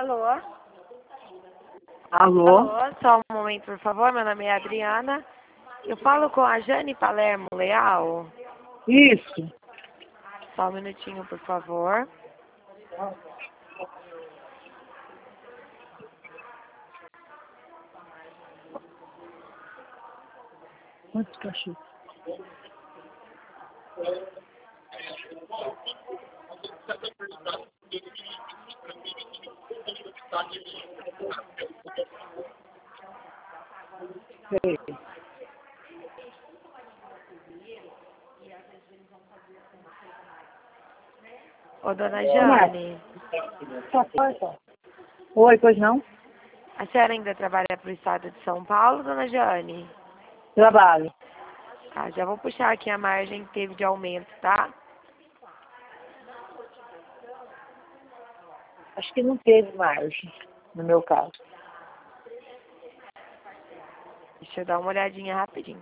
Alô? Alô? Alô, só um momento, por favor. Meu nome é Adriana. Eu falo com a Jane Palermo Leal. Isso. Só um minutinho, por favor. Quantos cachorros? Sei. Ô, dona Jane, Oi, pois não? a senhora ainda trabalha para o estado de São Paulo, dona Jane? Trabalho. Tá, já vou puxar aqui a margem que teve de aumento, tá? Acho que não teve margem, no meu caso. Deixa eu dar uma olhadinha rapidinho.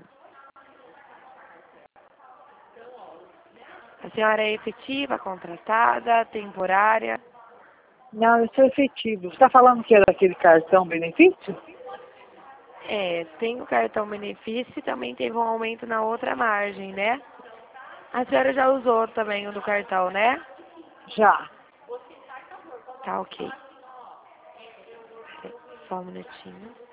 A senhora é efetiva, contratada, temporária? Não, eu sou efetivo. Você está falando que era aquele cartão benefício? É, tem o cartão benefício e também teve um aumento na outra margem, né? A senhora já usou também o do cartão, né? Já. Tá, ok. Só um minutinho.